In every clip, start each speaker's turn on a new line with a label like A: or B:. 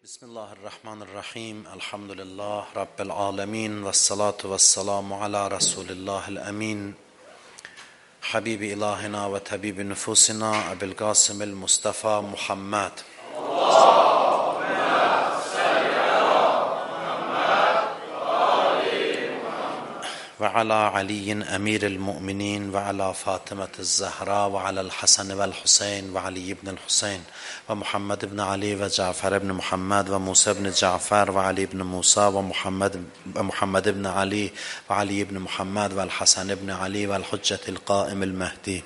A: Bismillahirrahmanirrahim. Elhamdülillah Rabbil alemin. Vessalatu vesselamu ala Resulillahil emin. Habibi ilahina ve tabibi nüfusina Ebil Qasimil Mustafa Muhammed. Ve ala Aliyin emiril mu'minin ve ala Fatıme'tiz Zahra ve ala'l Hasan ve'l Hüseyin ve Ali ibn'l Hüseyin ve Muhammed ibn Ali ve Cafer ibn Muhammed ve Musa ibn Cafer ve Ali ibn Musa ve Muhammed ibn Ali ve Ali ibn Muhammed ve'l Hasan ibn Ali ve'l Hüccetil Qaimil Mehdi.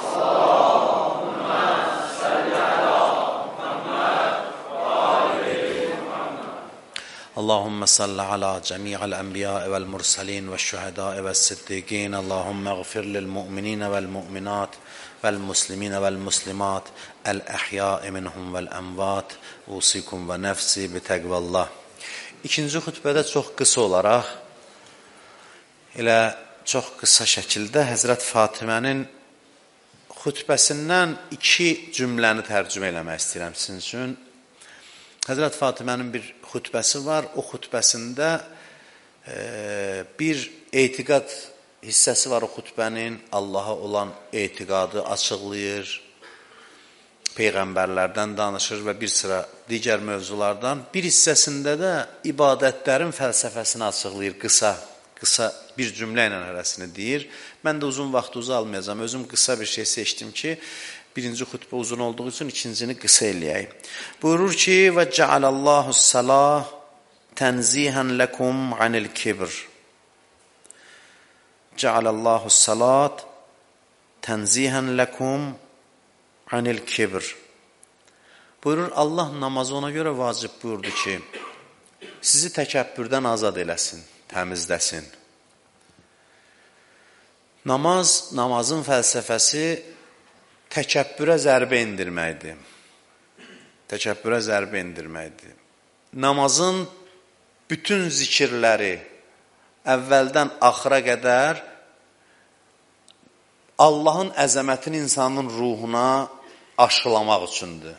A: اللهم صل على جميع الأنبياء والمرسلين والشهداء والصديقين اللهم اغفر للمؤمنين والمؤمنات والمسلمين والمسلمات الأحياء منهم والأموات أوصيكم ونفسي بتقوى الله. İkinci xutbədə çox qısa olaraq çox qısa şəkildə Həzrət Fatimənin xutbəsindən iki cümləni tərcümə eləmək istəyirəm sizin üçün. Həzrət Fatimənin bir xutbəsi var. O xutbəsində bir etiqad hissəsi var o xutbənin. Allaha olan etiqadı açıqlayır. Peyğəmbərlərdən danışır və bir sıra digər mövzulardan. Bir hissəsində də ibadətlərin fəlsəfəsini açıqlayır. Qısa bir cümlə ilə hərəsini deyir. Mən də uzun vaxtınızı almayacağım. Özüm qısa bir şey seçdim ki, birinci xutbə uzun olduğu üçün ikincini qısa eləyək. Buyurur ki, və cəaləllahus-salah tənzihən ləkum anil kibr. Cəaləllahus-salat tənzihən ləkum anil kibr. Buyurur, Allah namazı ona görə vacib buyurdu ki, sizi təkəbbürdən azad eləsin, təmizləsin. Namazın fəlsəfəsi təkəbbürə zərbə indirməkdir. Təkəbbürə zərbə indirməkdir. Namazın bütün zikirləri əvvəldən axıra qədər Allahın əzəmətini insanın ruhuna aşılamaq üçündür.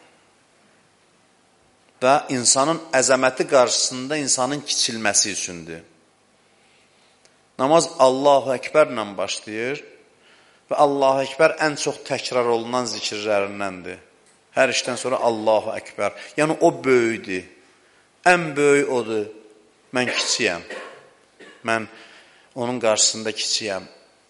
A: Və insanın əzəməti qarşısında insanın kiçilməsi üçündür. Namaz Allahu Əkbərlə başlayır. Və Allahu Əkbər ən çox təkrar olunan zikirlərindəndir. Hər işdən sonra Allahu Əkbər. Yəni o böyükdür. Ən böyük odur. Mən kiçiyəm. Mən onun qarşısında kiçiyəm.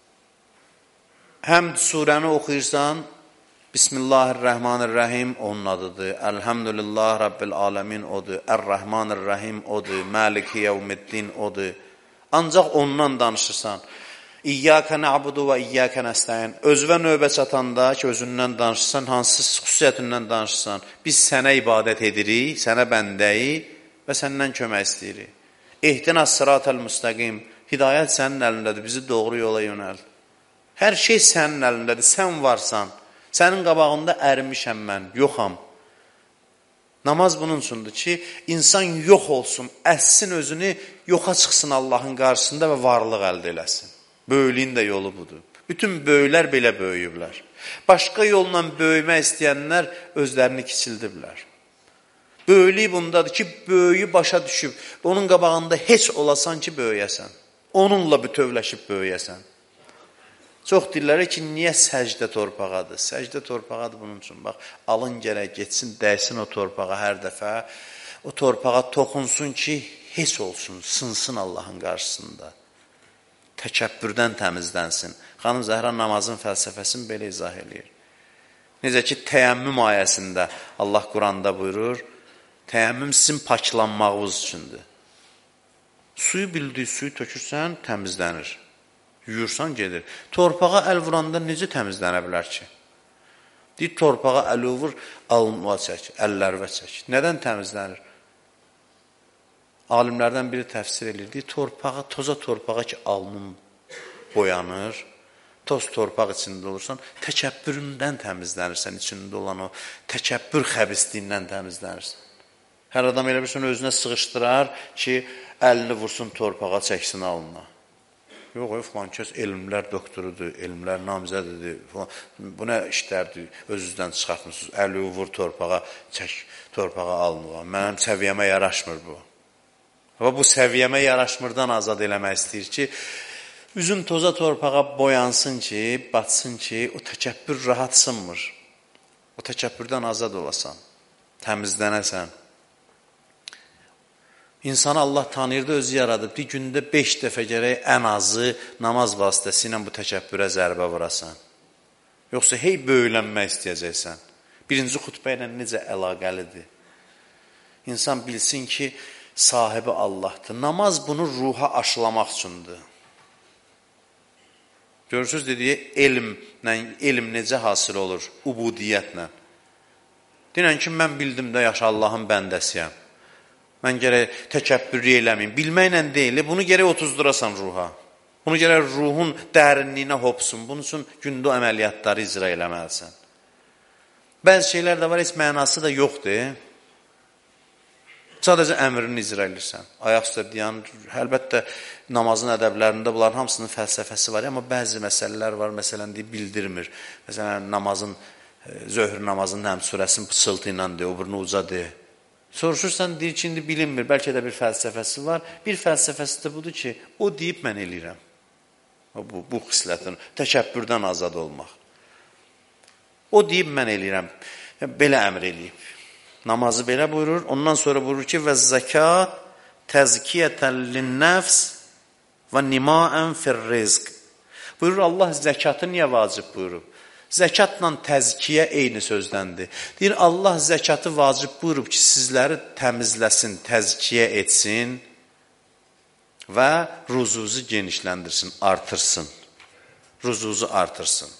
A: Həmd surəni oxuyursan, Bismillahirrahmanirrahim onun adıdır. Elhamdülillah Rabbil aləmin odur. Ər-Rəhmanir-Rəhim odur. Maliki yevmiddin odur. Ancaq ondan danışırsan. İyyəkə nə'budu və iyyəkə nəstəyin. Özünə növbə çatanda ki, özündən danışırsan, hansı xüsusiyyətindən danışırsan, biz sənə ibadət edirik, sənə bəndəyik və səndən kömək istəyirik. İhdinəs sıratəl müstəqim. Hidayət sənin əlindədir, bizi doğru yola yönəld. Hər şey sənin əlindədir, sən varsan. Sənin qabağında ərimişəm mən, yoxam. Namaz bunun üçündür ki, insan yox olsun, əssin özünü, yoxa çıxsın Allahın qarşısında və varlıq əldə eləsin. Böyüklüyün də yolu budur. Bütün böyüklər belə böyüyüblər. Başqa yolla böyümək istəyənlər özlərini kiçildiblər. Böyüklük bundadır ki, böyüyü başa düşüb, onun qabağında heç olasan ki, böyüyəsən. Onunla bütövləşib böyüyəsən. Çox deyirlər ki, niyə səcdə torpağadır? Səcdə torpağadır bunun üçün. Bax, alın gərək getsin, dəysin o torpağa hər dəfə. O torpağa toxunsun ki, heç olsun, sınsın Allahın qarşısında. Təkəbbürdən təmizlənsin. Xanım Zəhra namazın fəlsəfəsini belə izah edir. Necə ki, təyəmmüm ayəsində Allah Quranda buyurur, təyəmmüm sizin paklanmağınız üçündür. Suyu bildiyi suyu tökürsən, təmizlənir. Yuyursan, gedir. Torpağa əl vuranda necə təmizlənə bilər ki? Deyir, torpağa əl vur, alınma çək, əllərvə çək. Nədən təmizlənir? Alimlərdən biri təfsir edir. Deyir, toza torpağa ki, alnın boyanır, toz torpaq içində olursan, təkəbbüründən təmizlənirsən, içində olan o təkəbbür xəbisliyindən təmizlənirsən. Hər adam elə bilsin, özünə sığışdırar ki, əlini vursun torpağa, çəksin alnına. Yox, filan kəs elmlər doktorudur, elmlər namizədidir, bu nə işlərdir, öz-üzdən çıxartmışsınız, əli vur torpağa, çək torpağa alınığa. Mənim səviyyəmə yaraşmır bu. Amma bu səviyyəmə yaraşmırdan azad eləmək istəyir ki, üzün toza torpağa boyansın ki, batsın ki, o təkəbbür rahat sınmır. O təkəbbürdən azad olasan, təmizlənəsən. İnsanı Allah tanıyırdı, özü yaradıb. Bir gündə 5 dəfə gərək ən azı namaz vasitəsilə bu təkəbbürə zərbə vurasan. Yoxsa hey böyülənmək istəyəcəksən. Birinci xutbə ilə necə əlaqəlidir? İnsan bilsin ki, sahibi Allahdır. Namaz bunu ruha aşılamaq üçündür. Görürsünüz dediyi elm necə hasil olur? Ubudiyyətlə. Dinən ki, mən bildim də yaxşı Allahın bəndəsiyəm. Mən gərək təkəbbürlü eləməyim. Bilməklə deyil, bunu gərək otuzdurasan ruha. Bunu gərək ruhun dərinliyinə hopsun. Bunun üçün gündə əməliyyatları icra eləməlisən. Bəzi şeylər də var, heç mənası da yoxdur. Sadəcə əmrini icra edirsən. Ayaq üstə deyən, əlbəttə namazın ədəblərində bunların hamısının fəlsəfəsi var. Amma bəzi məsələlər var, məsələn deyib bildirmir. Məsələn, zöhr namazının həm surəsinin pıçıltı ilə deyir, o burnu uca deyir. Soruşursan, deyir ki, indi bilinmir, bəlkə də bir fəlsəfəsi var. Bir fəlsəfəsi də budur ki, o deyib mən eləyirəm. Bu xislətin, təkəbbürdən azad olmaq. O deyib mən eləyirəm, belə əmr eləyib. Namazı belə buyurur, ondan sonra buyurur ki, və zəkat təzkiyyətən linnəfs və nimaən firrizq. Buyurur, Allah zəkatı niyə vacib buyurub? Zəkatla təzkiyə eyni sözdəndir. Deyir, Allah zəkatı vacib buyurub ki, sizləri təmizləsin, təzkiyə etsin və ruzunuzu genişləndirsin, artırsın. Ruzunuzu artırsın.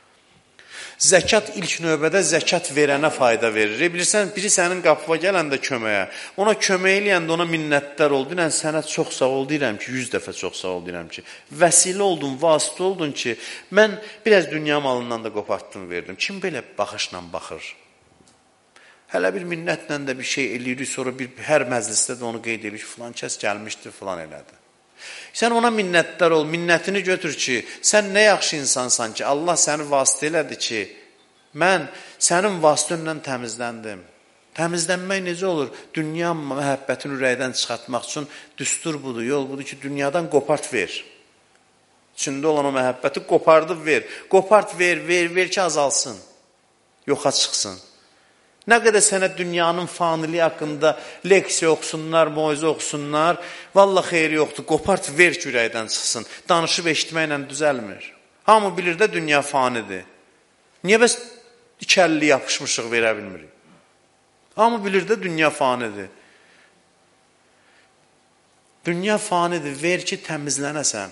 A: Zəkat ilk növbədə zəkat verənə fayda verir. Bilirsən, biri sənin qapıva gələndə köməyə, ona kömək eləyəndə ona minnətdar ol. Deyirəm, sənə çox sağ ol deyirəm ki, 100 dəfə çox sağ ol deyirəm ki, vəsilə oldun, vasitə oldun ki, mən biraz dünya malından da qopartdım, verdim. Kim belə baxışla baxır? Hələ bir minnətlə də bir şey eləyirik, sonra hər məclisdə də onu qeyd edirik, filan kəs gəlmişdir, filan elədi. Sən ona minnətdar ol, minnətini götür ki, sən nə yaxşı insansan ki, Allah səni vasitə elədi ki, mən sənin vasitənlə təmizləndim. Təmizlənmək necə olur? Dünya məhəbbətini ürəkdən çıxartmaq üçün düstur budur, yol budur ki, dünyadan qopart ver. İçində olan o məhəbbəti qopardıb ver. Qopart ver ki, azalsın, yoxa çıxsın. Nə qədər sənə dünyanın faniliyi haqqında leksiya oxusunlar, moizə oxusunlar, valla xeyri yoxdur, qopart ver ki, ürəkdən çıxsın. Danışıb eşitməklə düzəlmir. Hamı bilir də dünya fanidir. Niyə bəs ikəlli yapışmışıq verə bilmirik? Hamı bilir də dünya fanidir. Dünya fanidir, ver ki, təmizlənəsən,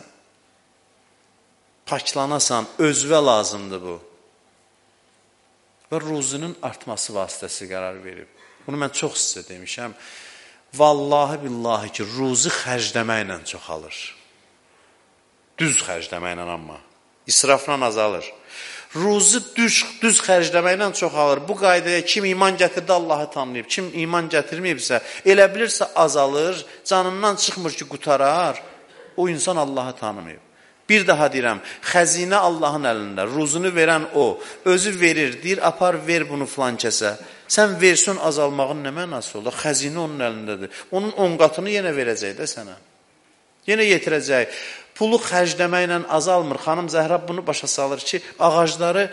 A: paklanasan, özvə lazımdır bu. Və ruzunun artması vasitəsi qərar verib. Bunu mən çox sizə demişəm. Vallahi billahi ki, ruzu xərcləməklə çoxalır. Düz xərcləməklə amma. İsrafla azalır. Ruzu düz xərcləməklə çoxalır. Bu qaydaya kim iman gətirdi, Allahı tanıyıb. Kim iman gətirməyibsə, elə bilirsə azalır, canından çıxmır ki, qutarar. O insan Allahı tanımayıb. Bir daha deyirəm, xəzinə Allahın əlində, ruzunu verən o, özü verir, deyir, apar ver bunu filan kəsə. Sən versin azalmağın nə mənası olur? Xəzinə onun əlindədir. Onun 10 qatını yenə verəcək də sənə. Yenə yetirəcək. Pulu xərcləməklə azalmır. Xanım Zəhra bunu başa salır ki, ağacları,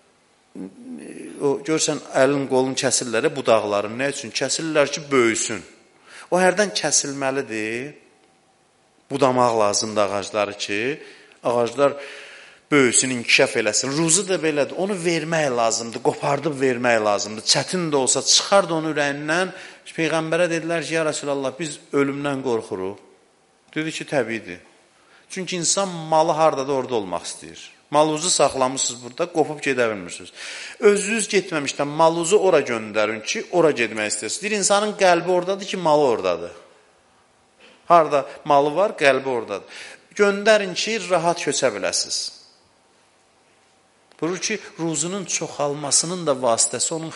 A: görsən, əlin qolun kəsirlər, budaqları nə üçün? Kəsirlər ki, böyüsün. O hərdən kəsilməlidir. Budamaq lazımdır ağacları ki, ağaclar böyüsün, inkişaf eləsin. Ruzu da belədir. Onu vermək lazımdır, qopardıb vermək lazımdır. Çətin də olsa, çıxardı onu ürəyindən. Peyğəmbərə dedilər ki, ya Rasulallah, biz ölümdən qorxuruq. Dedi ki, təbiidir. Çünki insan malı harada da orada olmaq istəyir. Maluzu saxlamışsınız burada, qopub gedə bilmirsiniz. Özünüz getməmişdən maluzu ora göndərin ki, ora getmək istəyirsiniz. Bir insanın qəlbi oradadır ki, malı oradadır. Harada malı var, qəlbi oradadır. Göndərin ki, rahat köçə biləsiniz. Buyurur ki, ruzunun çoxalmasının da vasitəsi onun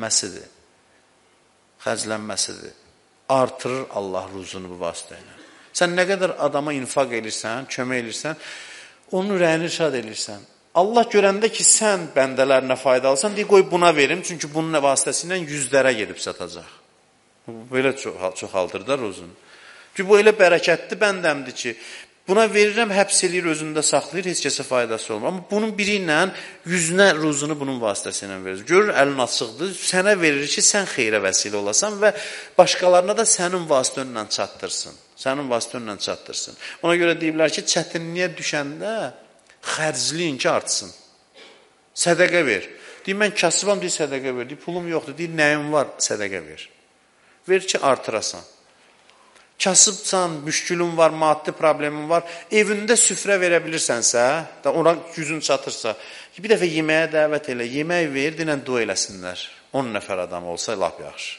A: xərclənməsidir. Artırır Allah ruzunu bu vasitə ilə. Sən nə qədər adama infaq edirsən, kömək edirsən, onun ürəyini şad edirsən. Allah görəndə ki, sən bəndələrinə faydalısan, deyir, qoy buna verim, çünki bunun vasitəsilə yüzlərə gedib satacaq. Belə çoxaldır da ruzunu. Çünki bu elə bərəkətli bəndəmdir ki, buna verirəm, həbs eləyir, özündə saxlayır, heç kəsə faydası olmur. Amma bunun biri ilə yüzünə ruzunu bunun vasitəsilə verir. Görür, əlin açıqdır, sənə verir ki, sən xeyrə vəsilə olasan və başqalarına da sənin vasitənlə çatdırsın. Sənin vasitənlə çatdırsın. Ona görə deyiblər ki, çətinliyə düşəndə xərcliyin ki, artsın. Sədəqə ver. Deyir, mən kasıbam, deyir, sədəqə ver. Deyir, pulum yoxdur, deyir, nəyim var, sədəqə ver. Ver ki, artırasan. Kasıbsan, müşkülün var, maddi problemin var, evində süfrə verə bilirsənsə, ona gücün çatırsa, bir dəfə yeməyə dəvət elə, yemək ver, dinən dua eləsinlər. 10 nəfər adam olsa, lap yaxşı.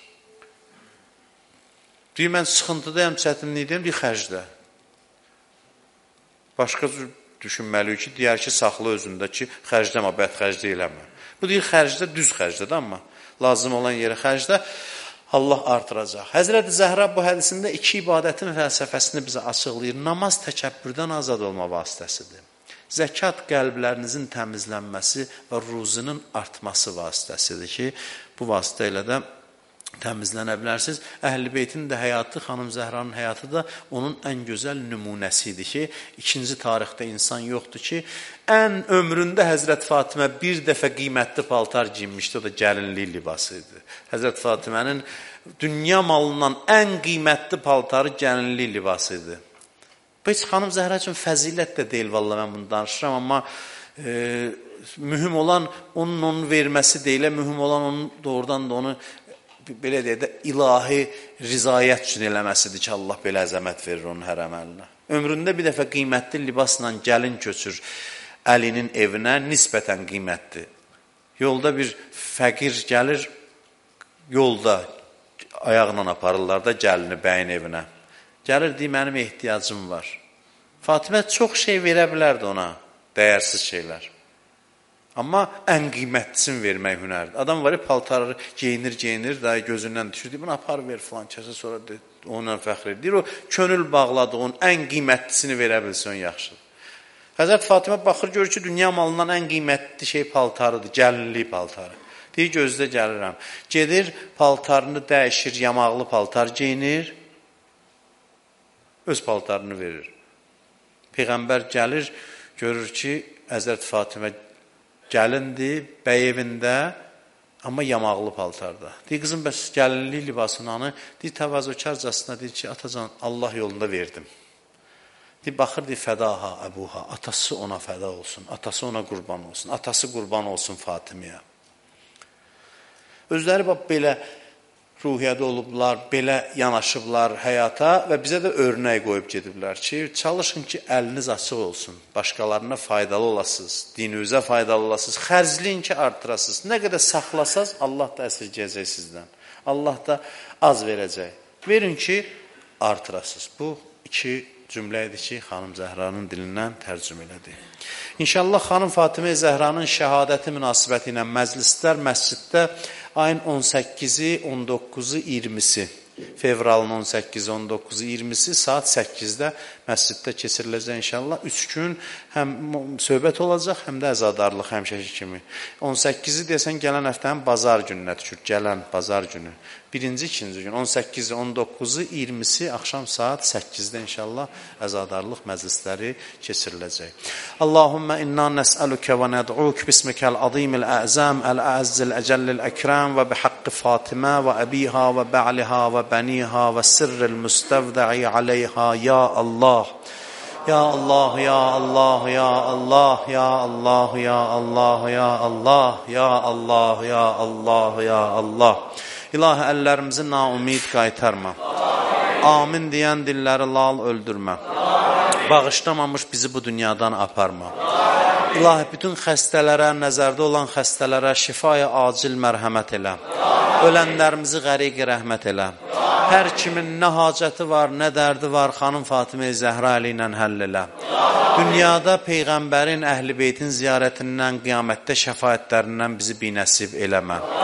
A: Deyir, mən sıxıntıdayım, çətinlikdəyim, deyir, xərcdə. Başqa düşünməliyik ki, deyər ki, saxla özündə ki, xərcləmə, bəd xərcdə eləmə. Bu deyir, xərcdə, düz xərcdə, amma lazım olan yerə xərcdə Allah artıracaq. Həzrəti Zəhra bu hədisində iki ibadətin fəlsəfəsini bizə açıqlayır. Namaz təkəbbürdən azad olma vasitəsidir. Zəkat qəlblərinizin təmizlənməsi və ruzunun artması vasitəsidir ki, bu vasitə ilə də təmizlənə bilərsiniz. Əhl-i Beytin də həyatı, xanım Zəhranın həyatı da onun ən gözəl nümunəsidir ki, ikinci tarixdə insan yoxdur ki, ən ömründə Həzrət Fatimə bir dəfə qiymətli paltar giyinmişdi, o da gəlinlik libası idi. Həzrət Fatimənin dünya malından ən qiymətli paltarı gəlinlik libası idi. Bu heç xanım Zəhra üçün fəzilət də deyil, vallahi mən bunu danışıram, amma mühüm olan onun verməsi deyilə, mühüm olan onun doğrudan da onu belə deyək də, ilahi rizayət üçün eləməsidir ki, Allah belə əzəmət verir onun hər əməlinə. Ömründə bir dəfə qiymətli libasla gəlin köçür Əlinin evinə, nisbətən qiymətli. Yolda bir fəqir gəlir, yolda ayaqla aparırlar da gəlini bəyin evinə. Gəlir, deyir, mənim ehtiyacım var. Fatimə çox şey verə bilərdi ona, dəyərsiz şeylər. Amma ən qiymətlisini vermək hünərdir. Adam var ya, paltarı geyinir, daha gözündən düşür, deyir, bunu apar ver filan kəsə, sonra onunla fəxr edir. O, könül bağladı, onun ən qiymətlisini verə bilsin, yaxşıdır. Həzrət Fatimə baxır, görür ki, dünya malından ən qiymətli şey paltarıdır, gəlinlik paltarı. Deyir, gözdə gəlirəm. Gedir, paltarını dəyişir, yamaqlı paltar geyinir, öz paltarını verir. Peyğəmbər gəlir, görür ki, Həzrət Fatimə gəlindir, bəy evində, amma yamaqlı paltarda. Deyir, qızım, bəs gəlinlik libasını, deyir, təvazökarcasına, deyir ki, atacan, Allah yolunda verdim. Deyir, baxır, deyir, fədaha, əbuha, atası ona fəda olsun, atası ona qurban olsun, atası qurban olsun Fatimiyə. Özləri belə ruhiyyədə olublar, belə yanaşıblar həyata və bizə də örnək qoyub gediblər ki, çalışın ki, əliniz açıq olsun, başqalarına faydalı olasınız, dininizə faydalı olasınız, xərcliyin ki, artırasınız. Nə qədər saxlasaz, Allah da əsirgəyəcək sizdən. Allah da az verəcək. Verin ki, artırasınız. Bu iki cümlə idi ki, xanım Zəhranın dilindən tərcüm elədi. İnşallah xanım Fatimə Zəhranın şəhadəti münasibəti ilə məclislər, məsciddə ayın 18-i, 19-u, 20-si, fevralın 18-i, 19-u, 20-si saat 8-də məsciddə keçiriləcək inşallah. 3 gün həm söhbət olacaq, həm də əzadarlıq həmişəki kimi. 18-i desən gələn həftənin bazar gününə düşür, gələn bazar günü. Birinci, ikinci gün, 18-i, 19-u, 20-si axşam saat 8-də inşallah əzadarlıq məclisləri keçiriləcək. Allahümmə inna nəsəlükə və nəd'uk bismikəl azimil əzəm, əl-əzzil əcəllil əkram və bihaqqi Fatimə və əbiha və bə'liha və bəniha və sirril müstəvdə'i aleyha, ya Allah. Ya Allah, ya Allah, ya Allah, ya Allah, ya Allah, ya Allah, ya Allah, ya Allah, ya Allah. İlahi, əllərimizi naumid qaytarma. Amin deyən dilləri lal öldürmə. Bağışlamamış bizi bu dünyadan aparma. İlahi, bütün xəstələrə, nəzərdə olan xəstələrə şifaya acil mərhəmət elə. Ölənlərimizi qəriqi rəhmət elə. Hər kimin nə hacəti var, nə dərdi var, xanım Fatimə Zəhra əli ilə həll elə. Dünyada Peyğəmbərin, Əhl-i Beytin ziyarətindən, qiyamətdə şəfaətlərindən bizi binəsib eləmə.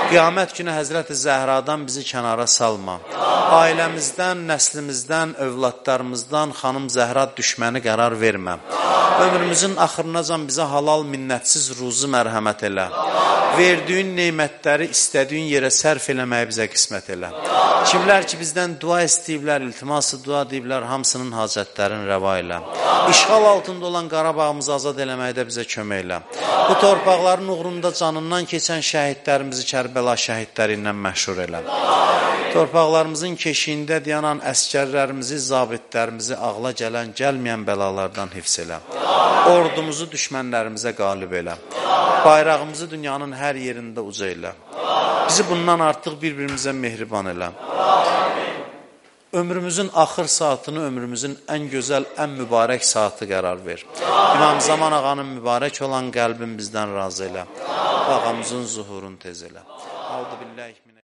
A: Qiyamət günü Həzrəti Zəhradan bizi kənara salma. Ailəmizdən, nəslimizdən, övladlarımızdan xanım Zəhra düşməni qərar vermə. Ömrümüzün axırınacan bizə halal minnətsiz ruzu mərhəmət elə. Verdiyin neymətləri istədiyin yerə sərf eləməyi bizə qismət elə. Kimlər ki bizdən dua istəyiblər, iltiması dua deyiblər, hamısının hacətlərini rəva elə. İşğal altında olan Qarabağımızı azad eləməkdə bizə kömək elə. Bu torpaqların uğrunda canından keçən şəhidlərimizi Kərbəla şəhidləri ilə məşhur elə. Torpaqlarımızın keşiyində dayanan əskərlərimizi, zabitlərimizi ağla gələn, gəlməyən bəlalardan hifz elə. Ordumuzu düşmənlərimizə qalib elə. Bayrağımızı dünyanın hər yerində uca elə. Bizi bundan artıq bir-birimizə mehriban elə. Ömrümüzün axır saatını ömrümüzün ən gözəl, ən mübarək saatı qərar ver. İmam Zaman ağanın mübarək olan qəlbin bizdən razı elə. Ağamızın zuhurunu tez elə.